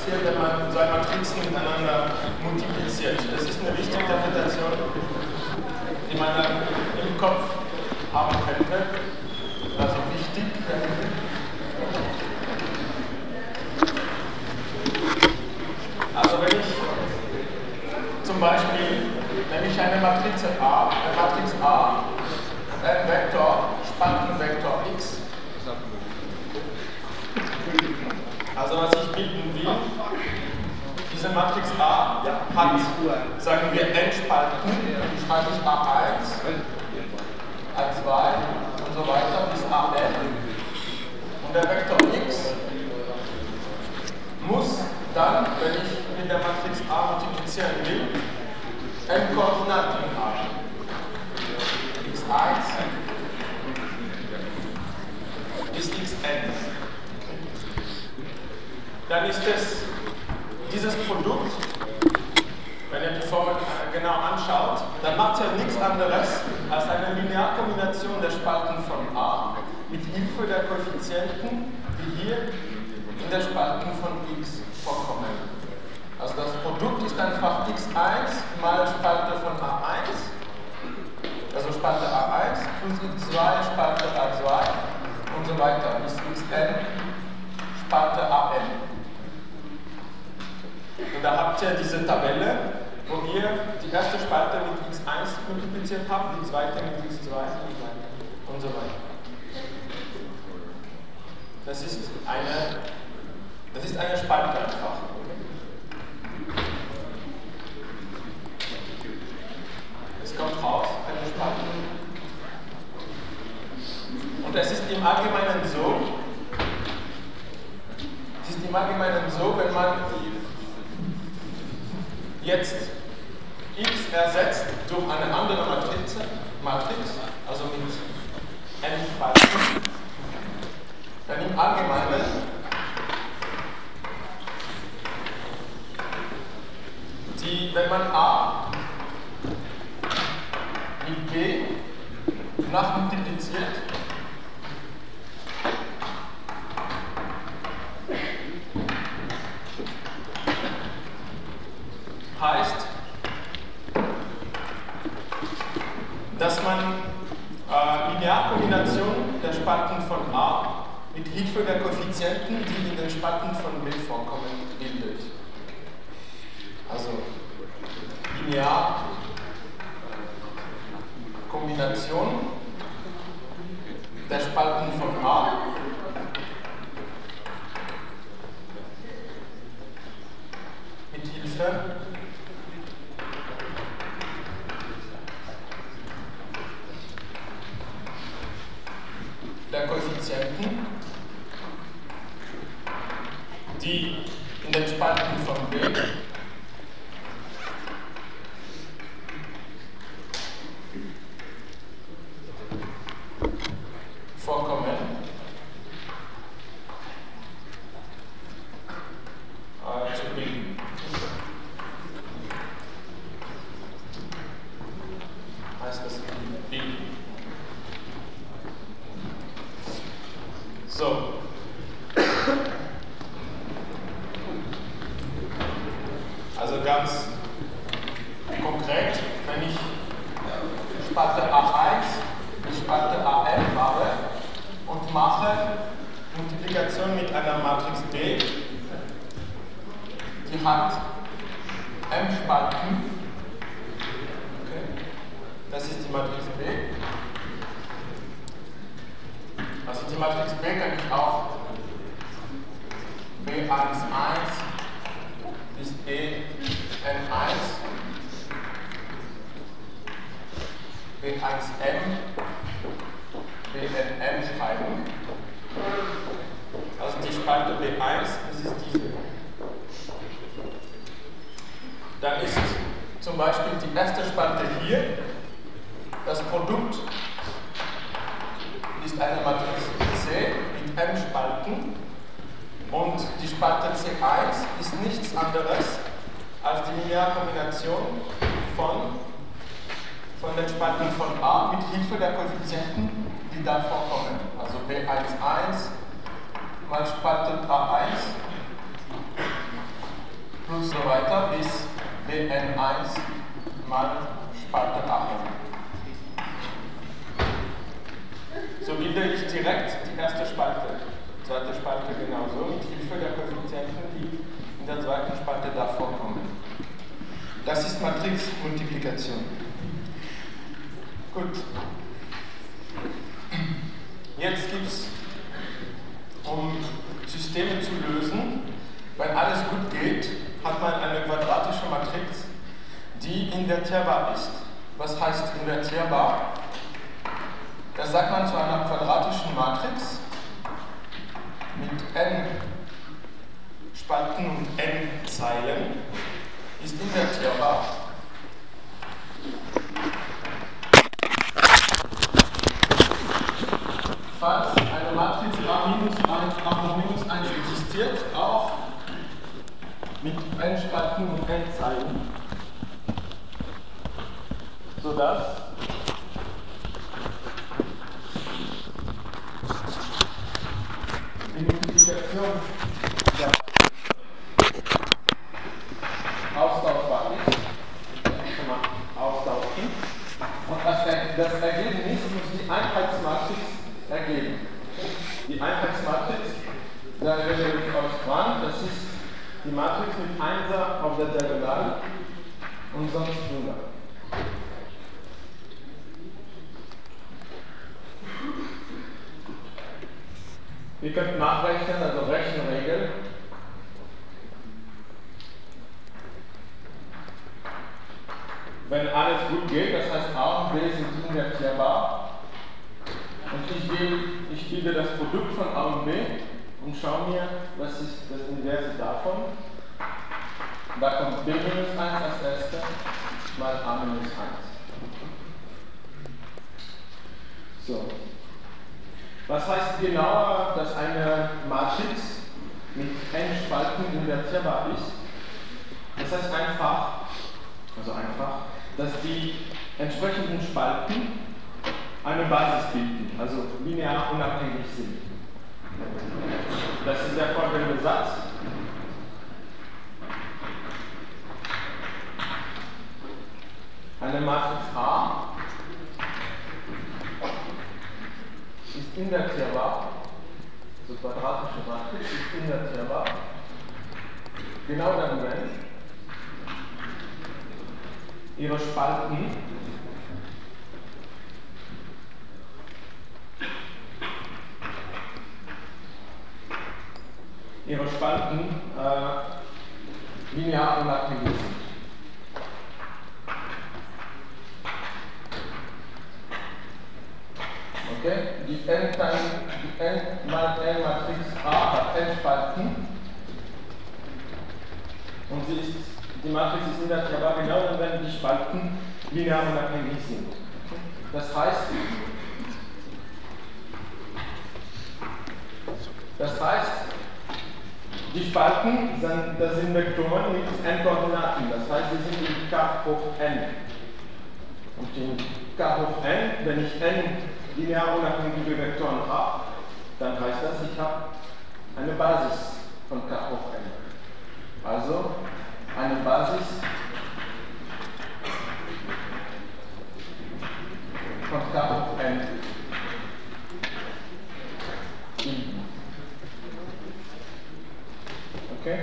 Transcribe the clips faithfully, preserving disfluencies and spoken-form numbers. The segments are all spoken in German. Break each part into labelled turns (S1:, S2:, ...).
S1: passiert, wenn man zwei Matrizen miteinander multipliziert. Das ist eine wichtige Interpretation, die man dann im Kopf haben könnte. Also wichtig. Also wenn ich zum Beispiel, wenn ich eine Matrize A, eine Matrix A, ein Vektor, Spaltenvektor X, also was ich bilden will, diese Matrix A hat, sagen wir, n Spalten, die schreibe ich A eins, A zwei und so weiter bis A n. Und der Vektor X muss dann, wenn ich mit der Matrix A multiplizieren will, n Koordinaten haben. x eins bis xn. Dann ist es dieses Produkt, wenn ihr die Formel genau anschaut, dann macht es ja nichts anderes als eine Linearkombination der Spalten von A mit Hilfe der Koeffizienten, die hier in der Spalten von x vorkommen. Also das Produkt ist einfach x eins mal Spalte von A eins, also Spalte A eins, plus x zwei Spalte A zwei und so weiter bis xn Spalte A n. Und da habt ihr diese Tabelle, wo ihr die erste Spalte mit x eins multipliziert habt, die zweite mit x zwei und so weiter. Das ist eine, das ist eine Spalte einfach. Es kommt raus, eine Spalte. Und es ist im Allgemeinen so, es ist im Allgemeinen so, wenn man jetzt x ersetzt durch eine andere Matrize, Matrix, also mit n Spalten, dann im Allgemeinen die, wenn man A mit B nachmultipliziert, heißt, dass man äh, Linearkombinationen der Spalten von A mit Hilfe der Koeffizienten, die in den Spalten von B vorkommen, bildet. Also Linearkombination der Spalten von A mit Hilfe der Koeffizienten, die in den Spalten von B vorkommen, äh, zu bilden. Heißt das bilden. So. Also ganz konkret, wenn ich Spalte A eins bis Spalte A n habe und mache Multiplikation mit einer Matrix B, die hat m Spalten. Okay. Das ist die Matrix B. Also die Matrix B kann ich auch B eins eins bis B n eins, B eins m, B n m schreiben. Also die Spalte B eins, das ist diese. Dann ist zum Beispiel die erste Spalte hier, das Produkt ist eine Matrix C mit m Spalten und die Spalte C eins ist nichts anderes als die Linearkombination von, von den Spalten von A mit Hilfe der Koeffizienten, die da vorkommen. Also B eins eins mal Spalte A eins plus so weiter bis W N eins mal Spalte A. So bilde ich direkt die erste Spalte, zweite Spalte genauso, mit Hilfe der Koeffizienten, die in der zweiten Spalte davor kommen. Das ist Matrixmultiplikation. Gut. Jetzt gibt es, um Systeme zu lösen, wenn alles gut geht, hat man eine quadratische Matrix, die invertierbar ist. Was heißt invertierbar? Das sagt man zu einer quadratischen Matrix mit n Spalten und n Zeilen, ist invertierbar. Falls eine Matrix A minus eins, A hoch minus eins existiert, auch mit n Spalten und n Zeilen, sodass die Multiplikation ja austauschbar ist. Ich kann mal austauschen. Und das, das Ergebnis muss die Einheitsmatrix ergeben. Die Einheitsmatrix, da rede ich aus dran, das ist die Matrix mit Einser auf der Diagonale und sonst Nuller. Wir könnten nachrechnen, also Rechenregel. Wenn alles gut geht, das heißt A und B sind invertierbar. Und ich, will, ich bilde das Produkt von A und B und schaue mir, was ist das Inverse davon. Da kommt B minus eins als erste mal A minus eins. So. Was heißt genauer, dass eine Matrix mit n Spalten invertierbar ist? Das heißt einfach, also einfach, dass die entsprechenden Spalten eine Basis bilden, also linear unabhängig sind. Das ist der folgende Satz. Eine Matrix A ist invertierbar, also quadratische Matrix ist invertierbar, genau dann, wenn ihre Spalten ihre Spalten äh, linear unabhängig sind. Okay? Die n, die n mal n Matrix A hat n Spalten und sie ist, die Matrix ist invertierbar genau dann, wenn die Spalten linear unabhängig sind. Das heißt, das heißt, die Spalten sind, das sind Vektoren mit n Koordinaten, das heißt, sie sind in K hoch n. Und in K hoch n, wenn ich n linear unabhängige Vektoren habe, dann heißt das, ich habe eine Basis von K hoch n. Also eine Basis von K hoch n. Okay?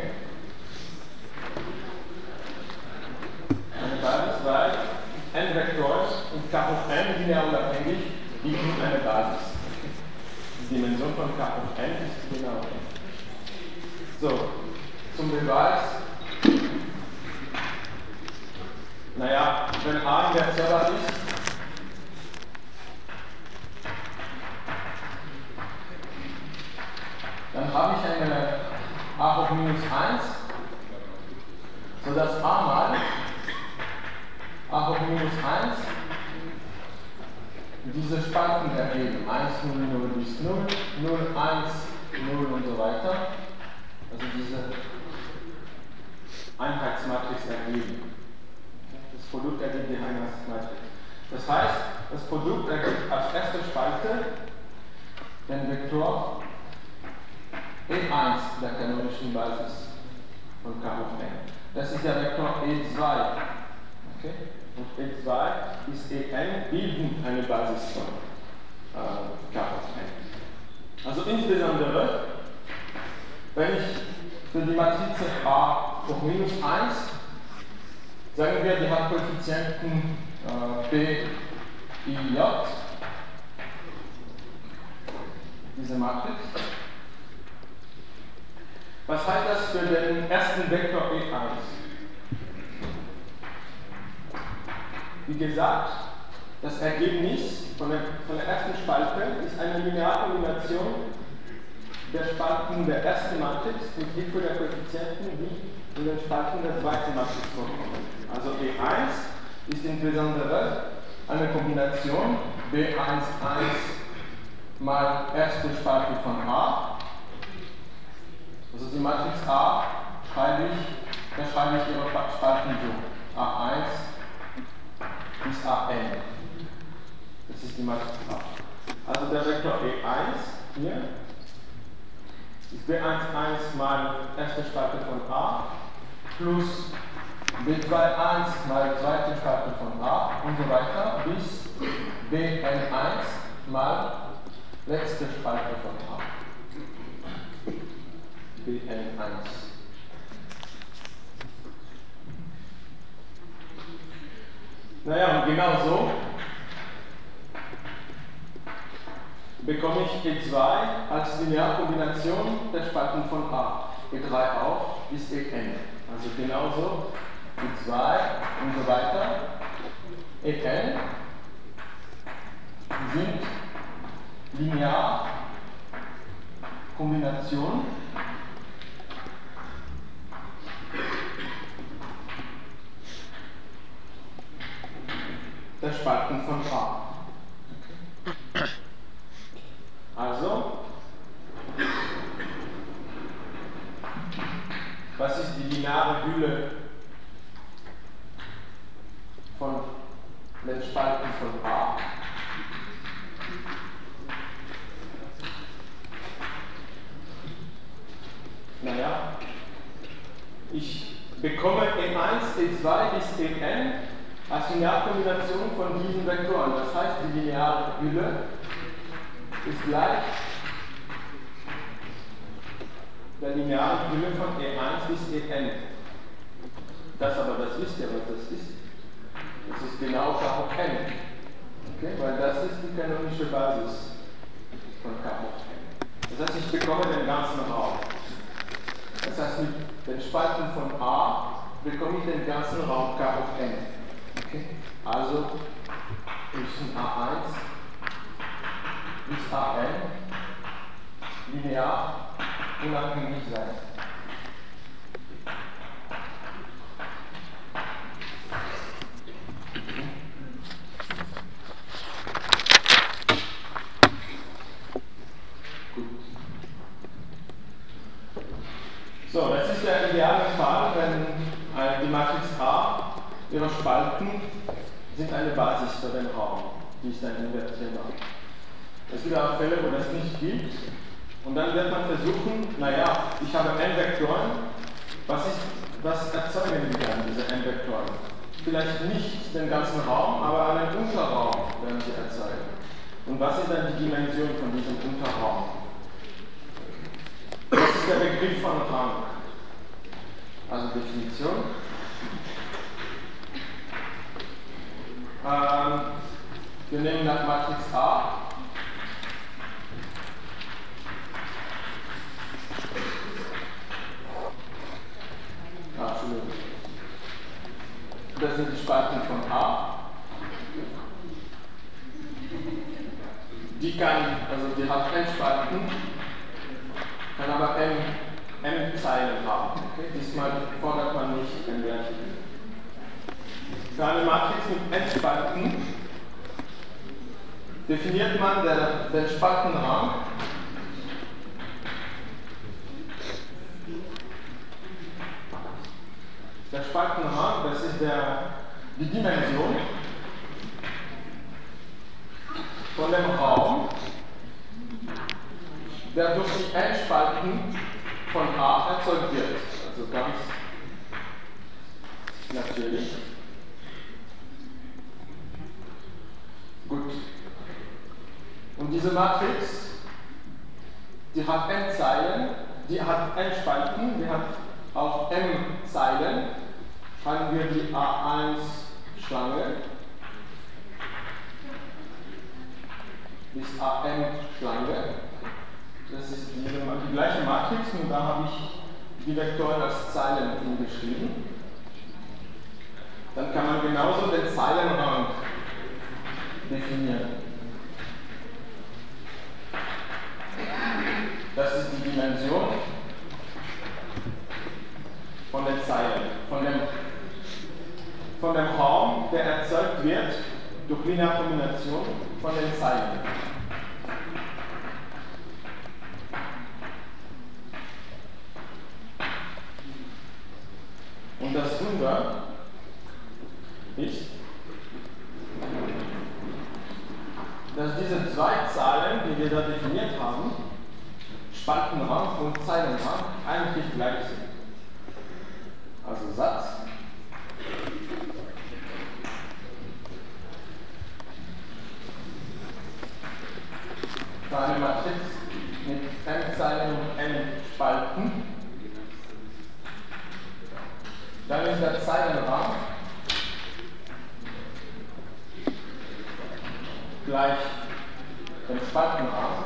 S1: Eine Basis, weil n Vektoren und K hoch n linear unabhängig bieten eine Basis. Die Dimension von K hoch n ist genau. So, zum Beweis. Naja, wenn A invertierbar ist, dann habe ich eine A hoch minus eins, sodass A mal A hoch minus eins diese Spalten ergeben. eins, null, null bis null, null, eins, null und so weiter. Also diese Einheitsmatrix ergeben. Das Produkt ergibt die Einheitsmatrix. Das heißt, das Produkt ergibt als erste Spalte den Vektor E eins der kanonischen Basis. von K hoch n. Das ist der Vektor E zwei. Okay? Und E zwei bis E n bilden eine Basis von äh, K hoch n. Also insbesondere, wenn ich für die Matrize A hoch minus eins, sagen wir, die hat Koeffizienten äh, B, I, J, diese Matrix. Was heißt das für den ersten Vektor E eins? Wie gesagt, das Ergebnis von der, von der ersten Spalte ist eine Linearkombination der Spalten der ersten Matrix mit Hilfe der Koeffizienten, die in den Spalten der zweiten Matrix vorkommen. Also E eins ist insbesondere eine Kombination B eins eins mal erste Spalte von A. Also die Matrix A schreibe ich, da schreibe ich ihre Spalten so. A eins bis A n. Das ist die Matrix A. Also der Vektor E eins hier ist B eins eins mal erste Spalte von A plus B zwei eins mal zweite Spalte von A und so weiter bis B n eins mal letzte Spalte von A. B n eins. Naja, und genau so bekomme ich E zwei als Linearkombination der Spalten von A. E drei auch ist E n. Also genauso E zwei und so weiter. E n sind Linearkombinationen der Spalten von A. Also, was ist die lineare Hülle von den Spalten von A? Naja, ich bekomme E eins, E zwei bis E n als Linearkombination von diesen Vektoren. Das heißt, die lineare Hülle ist gleich der linearen Hülle von E eins bis E n. Das aber, das wisst ihr, was das ist. Das ist genau K hoch n. Okay? Weil das ist die kanonische Basis von K hoch n. Das heißt, ich bekomme den ganzen Raum. Das heißt, mit den Spalten von A bekomme ich den ganzen Raum K hoch n. Okay? Also müssen A eins bis A n linear unabhängig sein. Gut. So, das ist der ideale Fall, wenn die Matrix A, ihre Spalten sind eine Basis für den Raum, die ist dann invertierbar. Es gibt auch Fälle, wo das nicht gilt. Und dann wird man versuchen, naja, ich habe n Vektoren, was, ist, was erzeugen die dann, diese n Vektoren? Vielleicht nicht den ganzen Raum, aber einen Unterraum werden sie erzeugen. Und was ist dann die Dimension von diesem Unterraum? Das ist der Begriff von Rang. Also Definition. Ähm, wir nehmen dann Matrix A. Ah, Entschuldigung. Das sind die Spalten von A. Die kann, also die hat n Spalten, kann aber n, n Zeilen haben. Okay? Diesmal fordert man nicht n Werte. Für eine Matrix mit n Spalten definiert man den, den Spaltenraum Der Spaltenraum, das ist der, die Dimension von dem Raum, der durch die n Spalten von A erzeugt wird. also ganz natürlich. Gut. Und diese Matrix, die hat n Zeilen, die hat n Spalten, die hat auch m Zeilen. Schreiben wir die A eins Schlange bis A n Schlange. Das ist die, die gleiche Matrix und da habe ich die Vektoren als Zeilen hingeschrieben. Dann kann man genauso den Zeilenrang definieren. Das ist die Dimension von den Zeilen, von dem, von dem Raum, der erzeugt wird durch Linearkombination von den Zeilen. Und das Wunder ist, dass diese zwei Zahlen, die wir da definiert haben, Spaltenrang und Zeilenrang, eigentlich gleich sind. Also Satz. Für eine Matrix mit n Zeilen und n Spalten, dann ist der Zeilenrang gleich dem Spaltenrang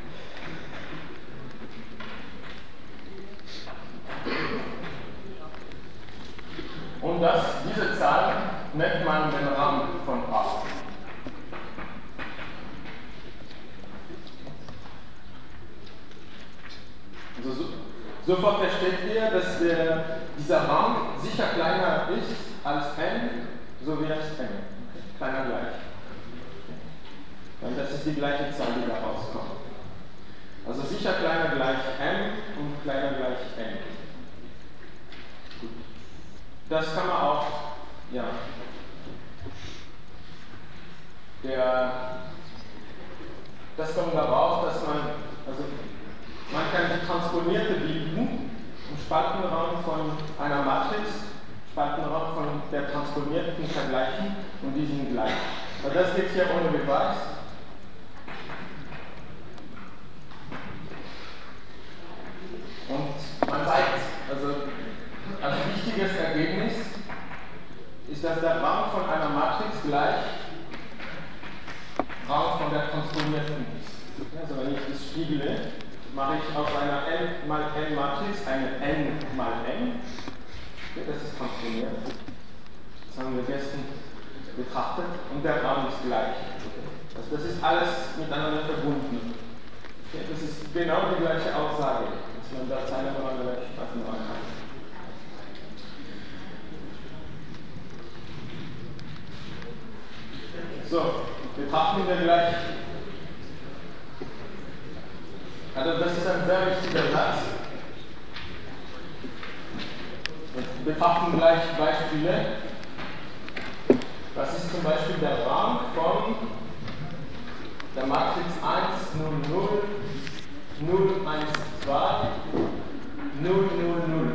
S1: und das, diese Zahl nennt man den Rang von A. Also so, sofort versteht ihr, dass der, dieser Rang sicher kleiner ist als n, so wie als n. Okay? Kleiner gleich. Und das ist die gleiche Zahl, die da rauskommt. Also sicher kleiner gleich m und kleiner gleich n. Gut. Das kann man auch, ja, der, das kommt daraus, dass man, also man kann die Transponierte bilden im Spaltenraum von einer Matrix, Spaltenraum von der Transponierten vergleichen und die sind gleich. Aber das geht hier ohne Beweis. Und man zeigt, also als wichtiges Ergebnis ist, dass der Rang von einer Matrix gleich Rang von der Transponierten ist. Also wenn ich das spiegle, mache ich aus einer n mal n Matrix eine n mal n. Okay, das ist transponiert. Das haben wir gestern betrachtet. Und der Rang ist gleich. Also das ist alles miteinander verbunden. Okay, das ist genau die gleiche Aussage, dass man da Zeilenrang gleich Spaltenrang hat. So, betrachten wir gleich. Also das ist ein sehr wichtiger Satz. Wir betrachten gleich Beispiele. Das ist zum Beispiel der Rang von der Matrix eins, null, null, null, eins, zwei, null, null, null.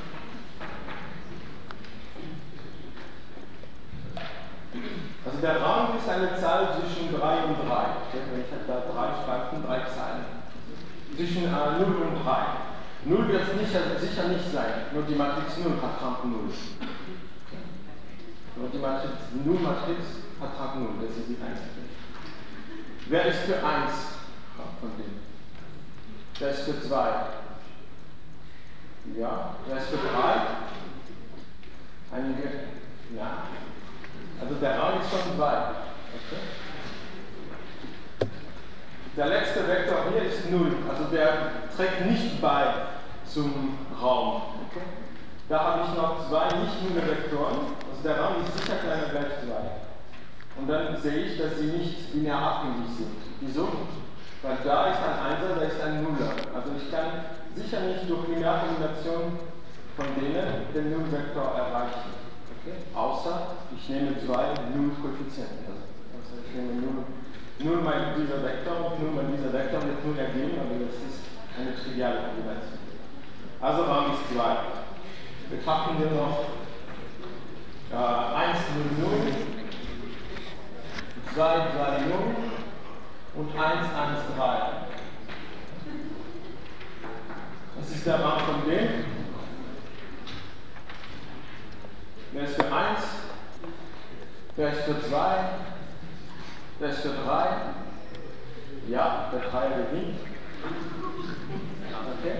S1: Also der Rang ist eine Zahl zwischen drei und drei. Ich habe da drei Spalten, drei Zahlen. Zwischen äh, null und drei. null wird es nicht, sicher nicht sein, nur die Matrix null hat Rang null. Nur die Matrix null Matrix hat Rang null, das ist die einzige. Wer ist für eins von denen? Wer ist für zwei? Ja. Wer ist für drei? Einige? Ja. Also der Rang ist schon zwei. Okay. Der letzte Vektor hier ist null, also der trägt nicht bei zum Raum. Okay. Da habe ich noch zwei nicht nulle Vektoren, also der Raum ist sicher kleiner gleich zwei. Und dann sehe ich, dass sie nicht linear abhängig sind. Wieso? Weil da ist ein Einser, da ist ein Nuller. Also ich kann sicher nicht durch Linearkombination von denen den Nullvektor erreichen. Okay. Außer ich nehme zwei Null-Koeffizienten. Also ich nehme null. Nur mal dieser Vektor und nur mal dieser Vektor wird null ergeben, aber das ist eine triviale Kombination. Also Rang ist zwei. betrachten wir noch äh, eins, null, null, zwei, drei, null und eins, eins, drei. Das ist der Rang von D. Der ist für eins, der ist für zwei, der ist für drei. Ja, der drei gewinnt. Okay.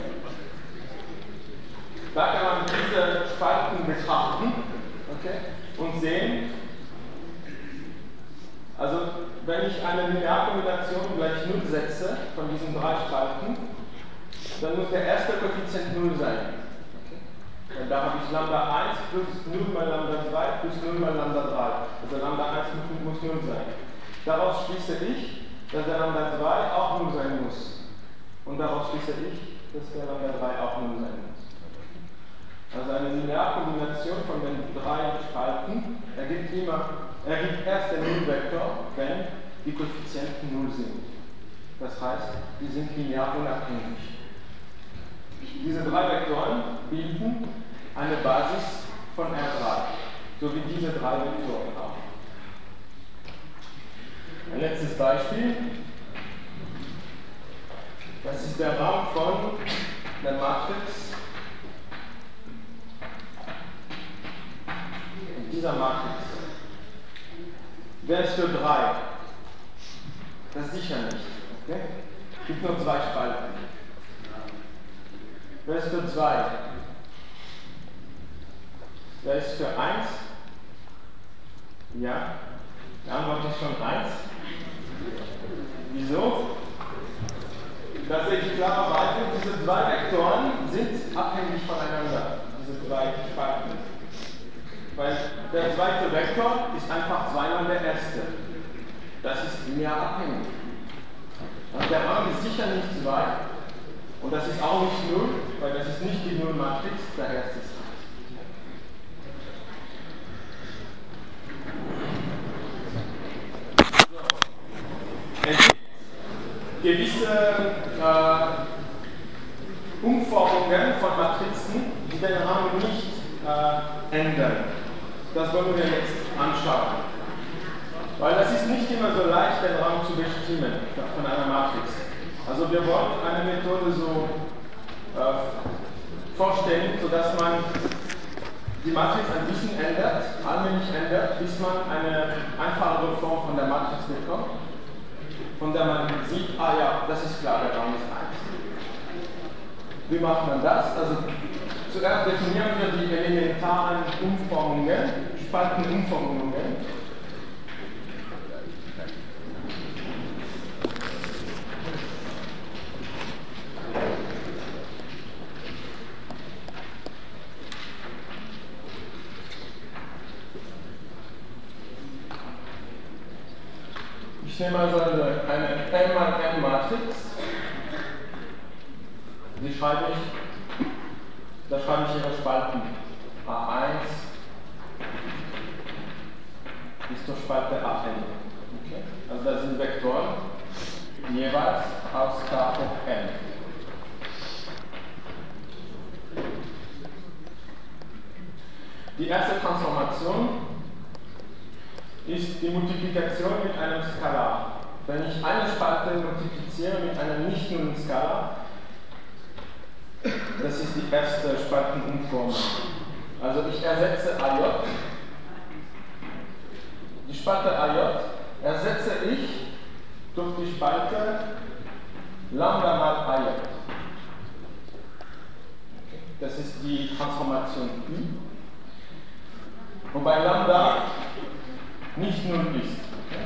S1: Da kann man diese Spalten betrachten, okay, und sehen, also wenn ich eine Linearkombination gleich null setze von diesen drei Spalten, dann muss der erste Koeffizient null sein. Okay. Und da habe ich Lambda eins plus null mal Lambda zwei plus null mal Lambda drei. Also Lambda eins muss null sein. Daraus schließe ich, dass der Lambda zwei auch null sein muss. Und daraus schließe ich, dass der Lambda drei auch null sein muss. Also eine Linearkombination von den drei Spalten ergibt, immer, ergibt erst den Nullvektor, wenn die Koeffizienten null sind. Das heißt, die sind linear unabhängig. Diese drei Vektoren bilden eine Basis von R drei, so wie diese drei Vektoren auch. Ein letztes Beispiel. Das ist der Raum von der Matrix. Dieser Matrix. Wer ist für drei? Das ist sicher nicht. Okay? Es gibt nur zwei Spalten. Wer ist für zwei? Wer ist für eins? Ja. Die Antwort ist schon eins. Wieso? Da sehe ich klarerweise, diese zwei Vektoren sind abhängig voneinander, diese drei Spalten. Weil der zweite Vektor ist einfach zweimal der erste. Das ist linear abhängig. Und der Rang ist sicher nicht zwei. Und das ist auch nicht null, weil das ist nicht die Null-Matrix, daher ist es eins. So. Es gibt gewisse äh, Umformungen von Matrizen, die den Rang nicht äh, ändern. Das wollen wir jetzt anschauen. Weil das ist nicht immer so leicht, den Rang zu bestimmen von einer Matrix. Also wir wollen eine Methode so äh, vorstellen, sodass man die Matrix ein bisschen ändert, allmählich ändert, bis man eine einfachere Form von der Matrix bekommt, von der man sieht, ah ja, das ist klar, der Raum ist eins. Wie macht man das? Also zuerst definieren wir die elementaren Umformungen, Spaltenumformungen. Ich nehme also eine, eine n mal n Matrix. Die schreibe ich, da schreibe ich ihre Spalten. A eins ist zur Spalte A n. Okay. Also das sind Vektoren jeweils aus K hoch n. Die erste Transformation ist die Multiplikation mit einem Skalar. Wenn ich eine Spalte multipliziere mit einem nicht-nullen Skalar, das ist die erste Spaltenumformung. Also ich ersetze A J, die Spalte A J ersetze ich durch die Spalte Lambda mal A J. Das ist die Transformation Ü, wobei Lambda nicht null ist.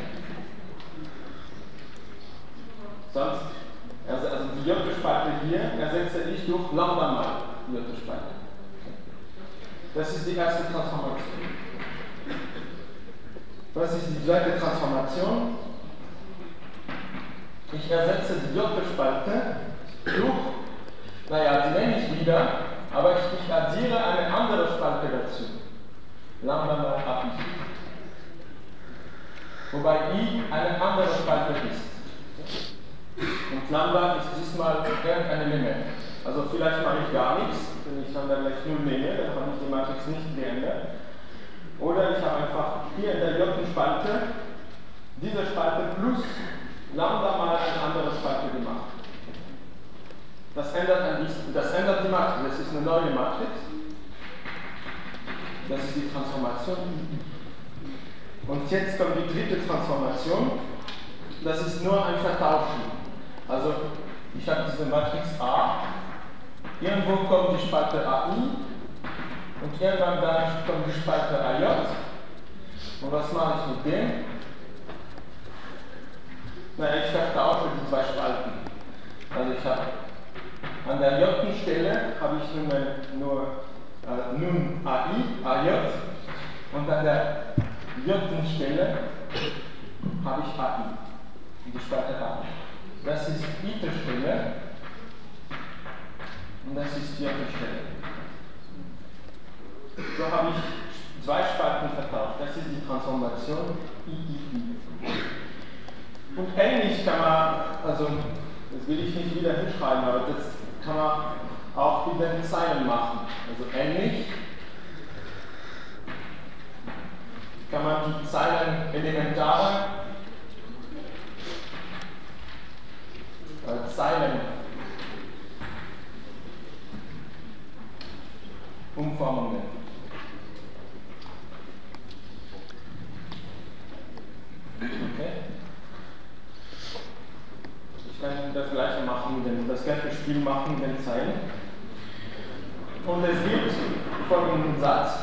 S1: Sonst, also die J-Spalte hier ersetze ich durch Lambda mal J-Spalte. Das ist die erste Transformation. Was ist die zweite Transformation? Ich ersetze die J-Spalte durch, naja, die nenne ich wieder, aber ich, ich addiere eine andere Spalte dazu. Lambda mal A I. Wobei I eine andere Spalte ist. Und Lambda ist diesmal irgendein Element. Also vielleicht mache ich gar nichts, wenn ich dann gleich null nehme, dann habe ich die Matrix nicht geändert. Oder ich habe einfach hier in der J-Spalte diese Spalte plus Lambda mal eine andere Spalte gemacht. Das ändert, ein bisschen, das ändert die Matrix, das ist eine neue Matrix. Das ist die Transformation. Und jetzt kommt die dritte Transformation. Das ist nur ein Vertauschen. Also ich habe diese Matrix A. Irgendwo kommt die Spalte A I. Und irgendwann dann kommt die Spalte A J. Und was mache ich mit dem? Na, ich vertausche die zwei Spalten. Also ich habe an der J-Stelle habe ich nur, nur äh, nun A I, A J. Und an der J-Stelle habe ich A I, die Spalte A. Das ist die Stelle und das ist die Stelle. So habe ich zwei Spalten vertauscht. Das ist die Transformation I I I. Und ähnlich kann man, also das will ich nicht wieder hinschreiben, aber das kann man auch mit den Zeilen machen. Also ähnlich kann man die Zeilen elementare äh, Zeilen umformen. Okay? Ich kann das gleiche machen, das gleiche Spiel machen mit den Zeilen. Und es gibt folgenden Satz.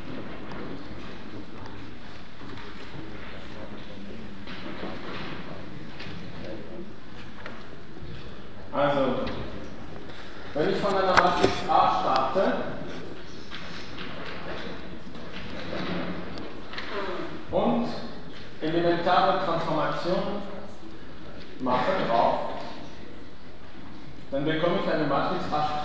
S1: Also, wenn ich von einer Matrix A starte und elementare Transformation mache drauf, dann bekomme ich eine Matrix A'.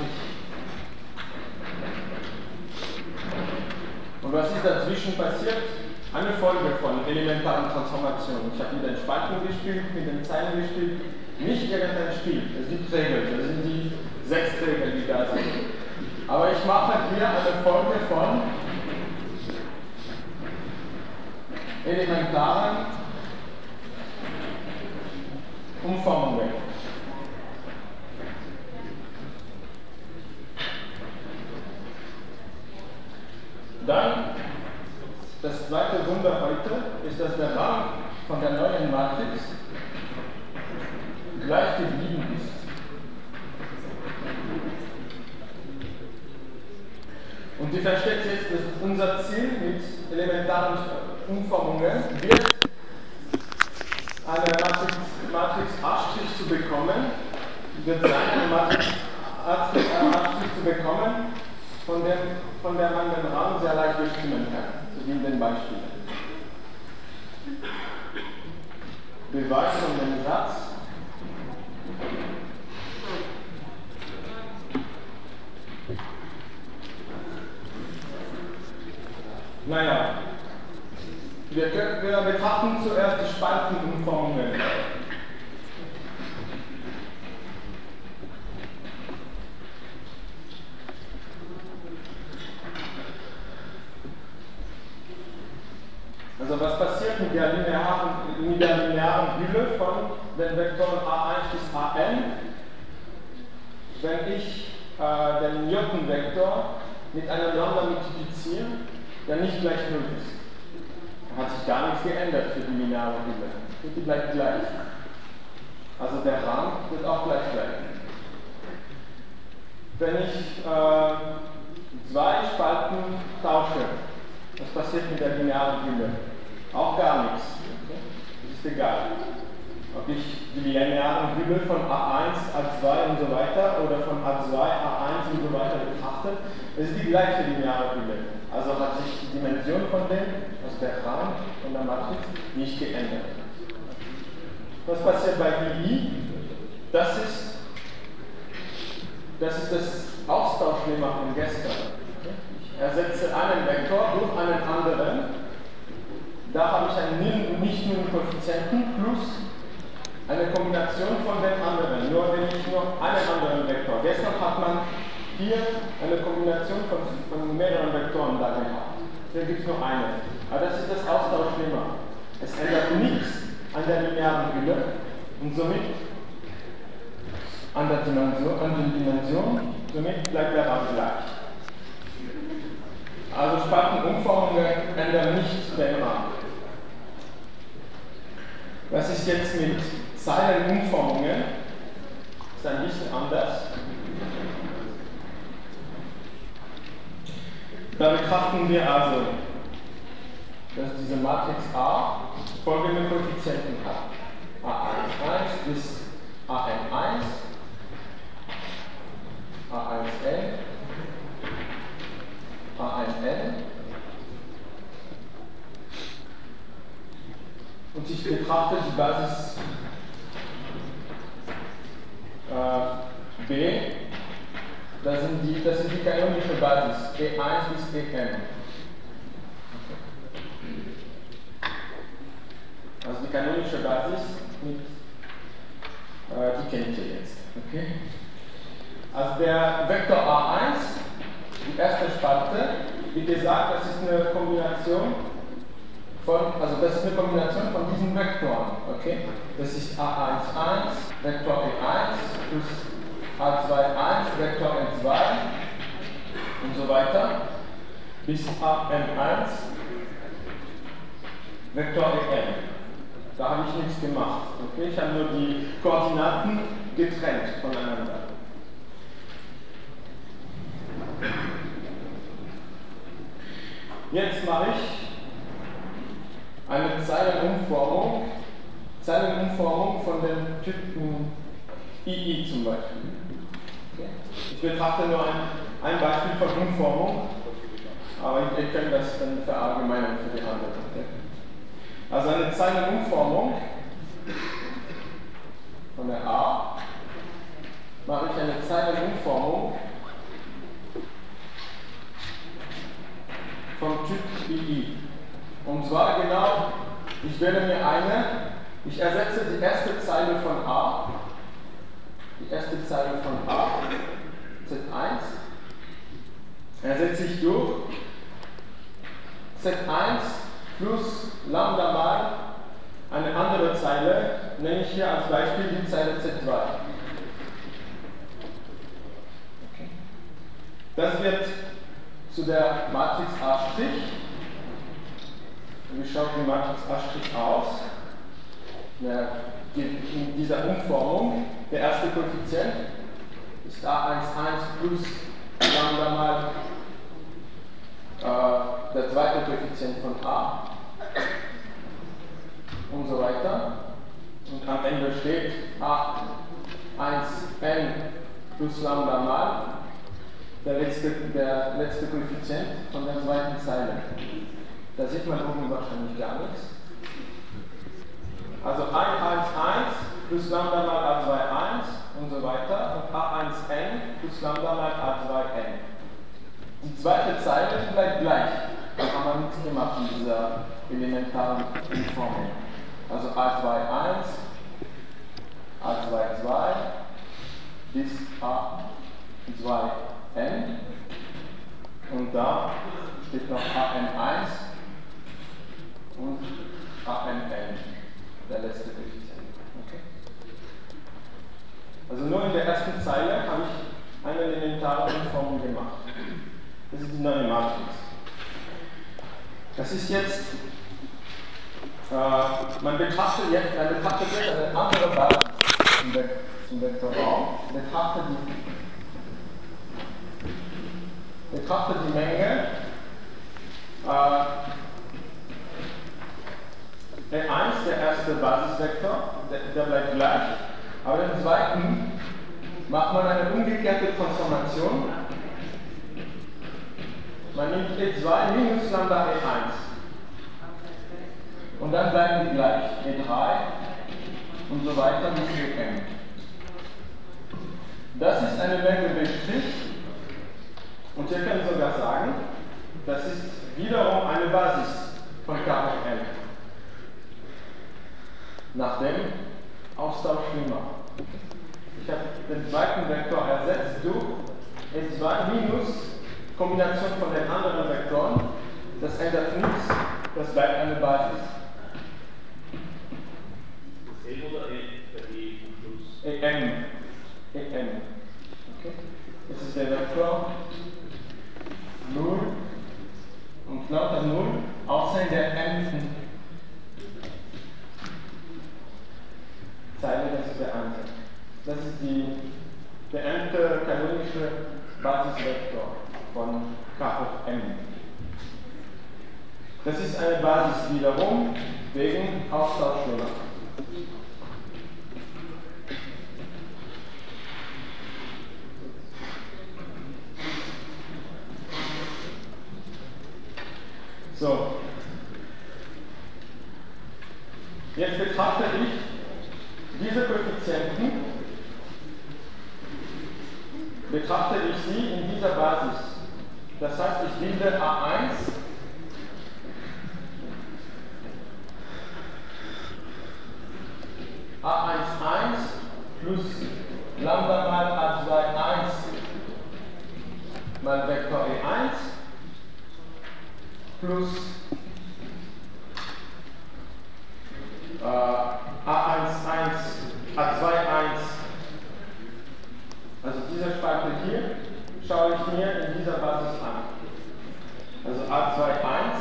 S1: Und was ist dazwischen passiert? Eine Folge von elementaren Transformationen. Ich habe mit den Spalten gespielt, mit den Zeilen gespielt, nicht irgendein Spiel. Es gibt Regeln, das sind die sechs Regeln, die da sind. Aber ich mache hier eine Folge von elementaren Umformungen. Dann, das zweite Wunder heute ist, dass der Rang von der neuen Matrix gleich geblieben ist. Und ihr versteht jetzt, dass unser Ziel mit elementaren Umformungen wird, eine Matrix, Matrix A' zu bekommen, wird sein, eine Matrix A' zu bekommen, von, dem, von der man den Rang sehr leicht bestimmen kann, so wie in den Beispielen. Beweis von dem Satz. Naja, wir, können, wir betrachten zuerst die Spaltenumformungen. Also was passiert mit der linearen, mit der linearen Hülle von den Vektoren A eins bis A n, wenn ich äh, den Newton-Vektor mit einem Lambda multipliziere, der nicht gleich null ist. Da hat sich gar nichts geändert für die lineare Hülle. Die bleibt gleich. Also der Rang wird auch gleich bleiben. Wenn ich äh, zwei Spalten tausche, was passiert mit der linearen Hülle? Auch gar nichts. Okay? Das ist egal. Ob ich die lineare Hülle von A eins, A zwei und so weiter oder von A zwei, A eins und so weiter betrachte, es ist die gleiche lineare Hülle. Also hat sich die Dimension von dem, also der Rahmen von der Matrix, nicht geändert. Was passiert bei I I? Das ist das, ist das Austauschschema von gestern. Ich ersetze einen Vektor durch einen anderen. Da habe ich einen nicht-nullen Koeffizienten plus eine Kombination von den anderen, nur wenn ich nur einen anderen Vektor. Gestern hat man hier eine Kombination von, von mehreren Vektoren da gehabt. Hier gibt es nur eine. Aber das ist das Austauschschema. Es ändert nichts an der linearen Hülle und somit an der Dimension, an den Dimensionen, somit bleibt der Raum gleich. Also Spaltenumformungen ändern nicht den Raum. Was ist jetzt mit Zeilenumformungen? Ist ein bisschen anders. Da betrachten wir also, dass diese Matrix A folgende Koeffizienten hat. A eins bis A N eins, A eins N, A eins N. Und ich betrachte die Basis äh, B, das, sind die, das ist die kanonische Basis, E eins bis E N. Also die kanonische Basis, mit, äh, die kennt ihr jetzt. Okay? Also der Vektor A eins, die erste Spalte, wie gesagt, das ist eine Kombination von, also das ist eine Kombination von diesen Vektoren. Okay? Das ist A eins eins, Vektor E eins plus A zwei eins, Vektor N zwei und so weiter bis A N eins, Vektor E N. Da habe ich nichts gemacht. Okay? Ich habe nur die Koordinaten getrennt voneinander. Jetzt mache ich eine Zeilenumformung, Zeilenumformung von den Typen I I zum Beispiel. Okay? Ich betrachte nur ein, ein Beispiel von Umformung, aber ihr könnt das dann verallgemeinern für die anderen. Okay? Also eine Zeilenumformung von der A, mache ich eine Zeilenumformung vom Typ I I. Und zwar genau, ich wähle mir eine, ich ersetze die erste Zeile von A, die erste Zeile von A, Z eins, ersetze ich durch Z eins plus Lambda mal eine andere Zeile, nenne ich hier als Beispiel die Zeile Z zwei. Okay. Das wird zu der Matrix A'. Wie schaut die Matrix A' aus? In dieser Umformung, der erste Koeffizient ist A eins eins plus Lambda mal äh, der zweite Koeffizient von A und so weiter. Und am Ende steht A eins N plus Lambda mal der letzte, der letzte Koeffizient von der zweiten Zeile. Da sieht man oben wahrscheinlich gar nichts. Also A eins eins plus Lambda mal A zwei eins und so weiter und A eins N plus Lambda mal A zwei N. Die zweite Zeile bleibt gleich. Da haben wir nichts gemacht in dieser elementaren Umformung. Also A zwei eins, A zwei zwei bis A zwei N und da steht noch A N eins und A N N, der letzte Koeffizient. Okay. Also nur in der ersten Zeile habe ich eine elementare Umformung gemacht. Das ist die neue Matrix. Das ist jetzt, äh, man betrachtet jetzt, man betrachtet jetzt eine andere Basis zum, Ve zum Vektorraum. Betrachtet die, betrachtet die Menge äh, E eins, der erste Basisvektor, der, der bleibt gleich, aber im zweiten macht man eine umgekehrte Transformation. Man nimmt E zwei minus Lambda E eins und dann bleiben die gleich, E drei und so weiter bis E N. Das ist eine Menge B' und wir können sogar sagen, das ist wiederum eine Basis von K und N. Nachdem Austauschschema. Ich habe den zweiten Vektor ersetzt durch e zwei minus Kombination von den anderen Vektoren. Das ändert nichts, das bleibt eine Basis.
S2: E oder E? E plus?
S1: em. em. Okay. Das ist der Vektor null und lauter null, außer in der n-ten Zeile, das ist der Ansatz. Das ist die, der n-te kanonische Basisvektor von K hoch m. Das ist eine Basis wiederum wegen Austauschschema. So, jetzt betrachte ich diese Koeffizienten, betrachte ich sie in dieser Basis. Das heißt, ich bilde A eins A eins eins plus Lambda mal A zwei eins mal Vektor E eins plus äh, A eins eins, A zwei eins. Also diese Spalte hier schaue ich mir in dieser Basis an. Also A zwei eins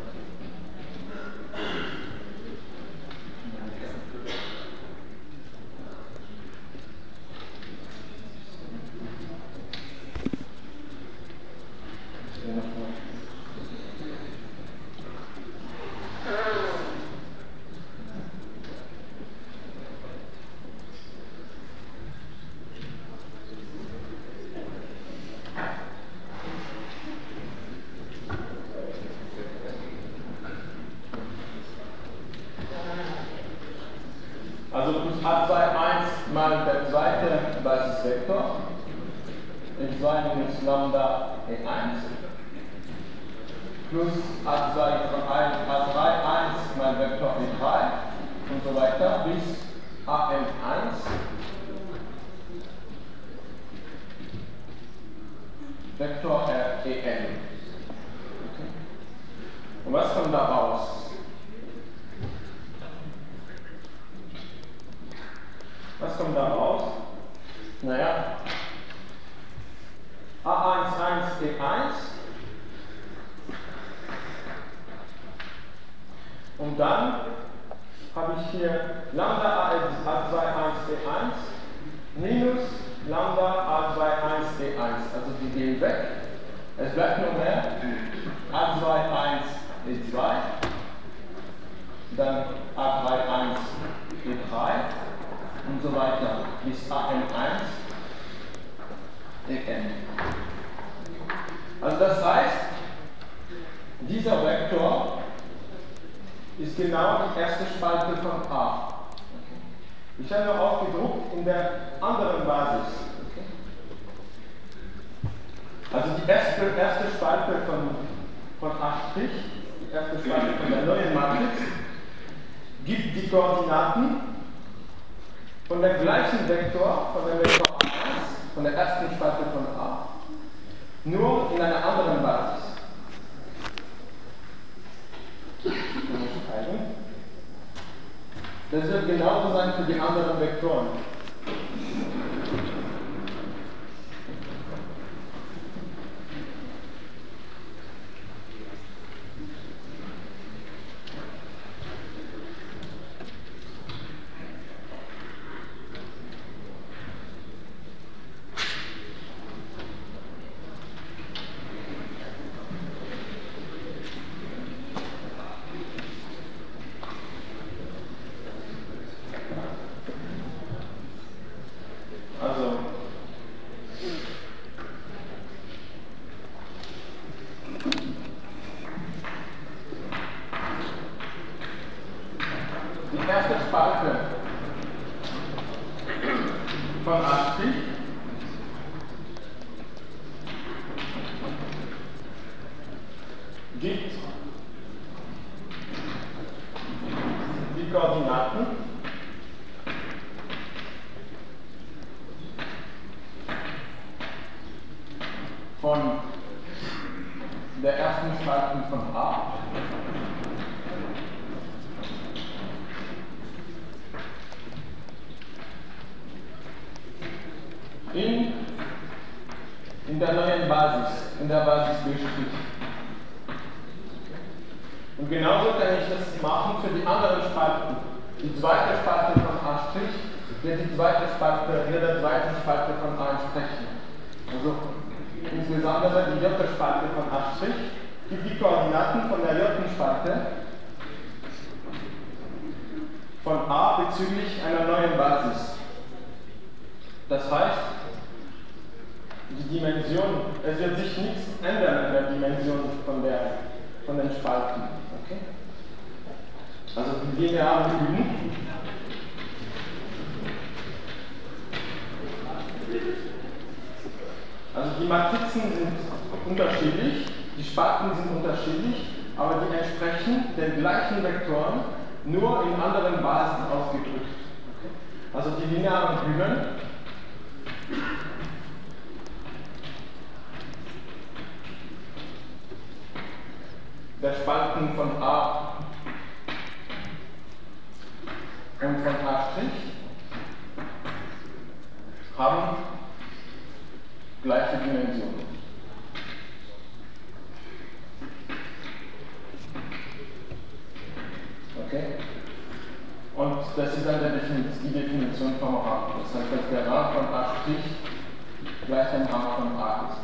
S1: also plus A zwei eins mal der zweite Basisvektor, E zwei minus Lambda E eins, plus A zwei, A drei eins mal Vektor E drei und so weiter bis A n eins Vektor E n. Und was kommt da raus? Was kommt da raus? Naja, A eins eins E eins und dann habe ich hier Lambda A zwei eins E eins minus Lambda A zwei eins E eins, also die gehen weg. Es bleibt nur mehr A zwei eins E zwei, dann A drei eins E drei und so weiter bis A n eins E n. Also das heißt, dieser Vektor ist genau die erste Spalte von A. Ich habe nur aufgedruckt in der anderen Basis. Also die erste, erste Spalte von, von A', die erste Spalte von der neuen Matrix, gibt die Koordinaten von der gleichen Vektor, von der Vektor A eins, von der ersten Spalte von A, nur in einer anderen Basis. Das wird genauso sein für die anderen Vektoren. Also, die erste Spalte von A' gibt die Koordinaten der ersten Spalten von A. In, in der neuen Basis, in der Basis B'. Und genauso kann ich das machen für die anderen Spalten. Die zweite Spalte von A' wird die zweite Spalte, wird der zweiten Spalte von A entsprechen. Also insbesondere die j Spalte von A' gibt die Koordinaten von der j Spalte von A bezüglich einer neuen Basis. Das heißt, die Dimension, es wird sich nichts ändern an der Dimension von, der, von den Spalten. Okay? Also die linearen Hüben. Also die Matrizen sind unterschiedlich, die Spalten sind unterschiedlich, aber die entsprechen den gleichen Vektoren, nur in anderen Basen ausgedrückt. Okay? Also die linearen Hüben der Spalten von A und von A' haben gleiche Dimensionen. Okay? Und das ist dann der Definition, die Definition vom Rang. Das heißt, dass der Rang von A' gleich dem Rang von A ist.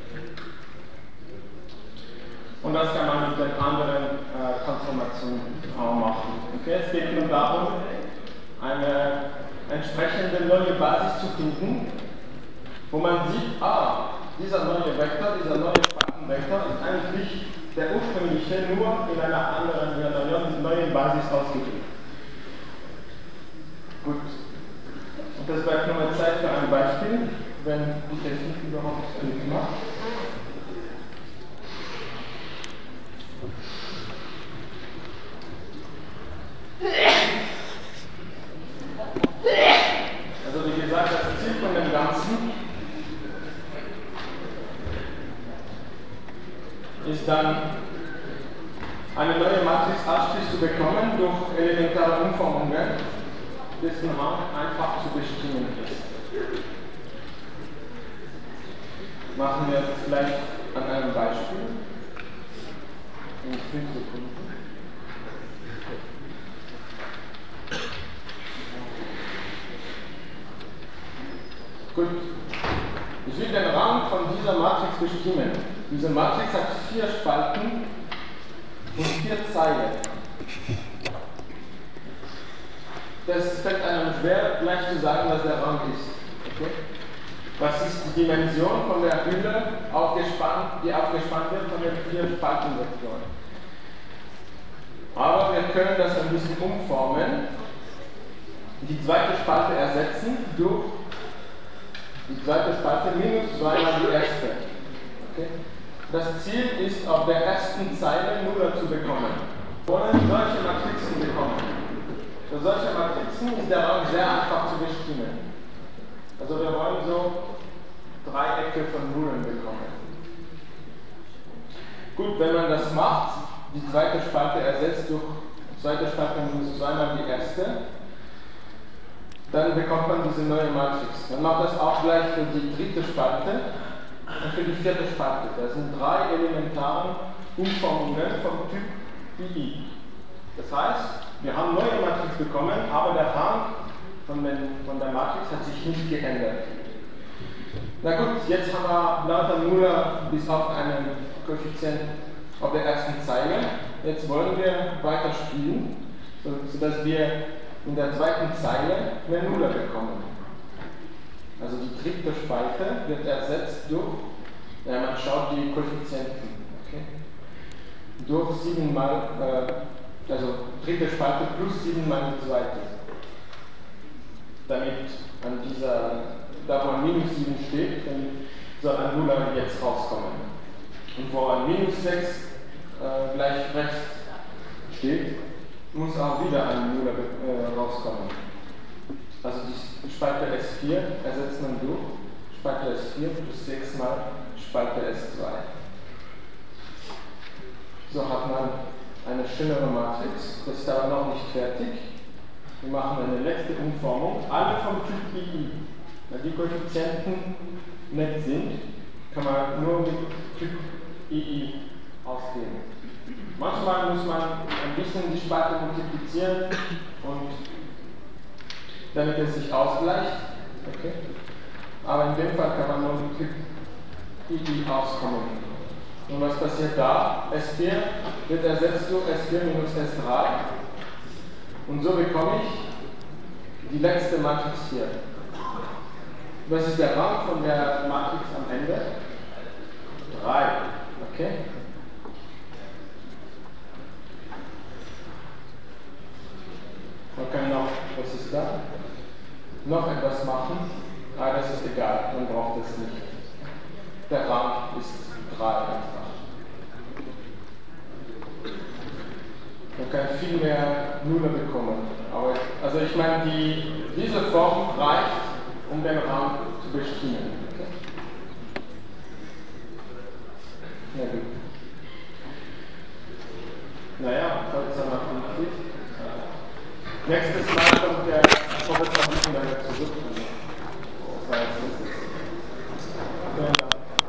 S1: Und das kann man mit den anderen äh, Transformationen auch machen. Okay? Es geht nur darum, eine entsprechende neue Basis zu finden, wo man sieht, ah, dieser neue Vektor, dieser neue Spaltenvektor ist eigentlich der ursprüngliche, nur in einer anderen, in einer neuen Basis ausgedrückt. Gut. Und das bleibt nur Zeit für ein Beispiel, wenn die Technik überhaupt mitmacht. Also wie gesagt, das Ziel von dem Ganzen ist dann eine neue Matrix A' zu bekommen durch elementare Umformungen, dessen Rang einfach zu bestimmen ist. Machen wir das gleich an einem Beispiel. In fünf Sekunden. Gut. Ich will den Rang von dieser Matrix bestimmen. Diese Matrix hat vier Spalten und vier Zeilen. Das fällt einem schwer, gleich zu sagen, was der Rang ist. Okay? Was ist die Dimension von der Hülle, aufgespannt, die aufgespannt wird von den vier Spaltenvektoren? Aber wir können das ein bisschen umformen, die zweite Spalte ersetzen durch die zweite Spalte minus zwei mal die erste. Okay? Das Ziel ist, auf der ersten Zeile Nuller zu bekommen. Wir wollen solche Matrizen bekommen. Für solche Matrizen ist der Rang sehr einfach zu bestimmen. Also wir wollen so Dreiecke von Nullen bekommen. Gut, wenn man das macht, die zweite Spalte ersetzt durch die zweite Spalte minus zwei mal die erste, dann bekommt man diese neue Matrix. Man macht das auch gleich für die dritte Spalte und für die vierte Spalte. Das sind drei elementare Umformungen vom Typ P I. Das heißt, wir haben neue Matrix bekommen, aber der Rang von, den, von der Matrix hat sich nicht geändert. Na gut, jetzt haben wir lauter Nuller bis auf einen Koeffizient auf der ersten Zeile. Jetzt wollen wir weiter spielen, sodass wir in der zweiten Zeile mehr Nuller bekommen. Also die dritte Spalte wird ersetzt durch, ja, man schaut die Koeffizienten, okay? Durch sieben mal, äh, also dritte Spalte plus sieben mal die zweite. Damit an dieser, da wo ein minus sieben steht, dann soll ein Nuller jetzt rauskommen. Und wo ein minus sechs äh, gleich rechts steht, muss auch wieder ein Nuller äh, rauskommen. Also die Spalte S vier ersetzt man durch Spalte S vier plus sechs mal Spalte S zwei. So hat man eine schönere Matrix, das ist aber noch nicht fertig. Wir machen eine letzte Umformung, alle vom Typ I I. Da die Koeffizienten nett sind, kann man nur mit Typ I I ausgeben. Manchmal muss man ein bisschen die Spalte multiplizieren, und damit es sich ausgleicht. Okay. Aber in dem Fall kann man nur mit Typ I I auskommen. Und was passiert da? S vier wird ersetzt durch S vier minus S drei. Und so bekomme ich die letzte Matrix hier. Was ist der Rang von der Matrix am Ende? drei. Okay? Man kann noch, was ist da? Noch etwas machen. Ah, das ist egal, man braucht es nicht. Der Rang ist drei einfach. Man kann viel mehr Nuller bekommen. Aber, also ich meine, die, diese Form reicht, um den Rang zu bestimmen. Okay? Na gut. Naja, Folgsamer Prinzip. Nächstes Mal kommt der Professor Wittenberger zurück. Das war jetzt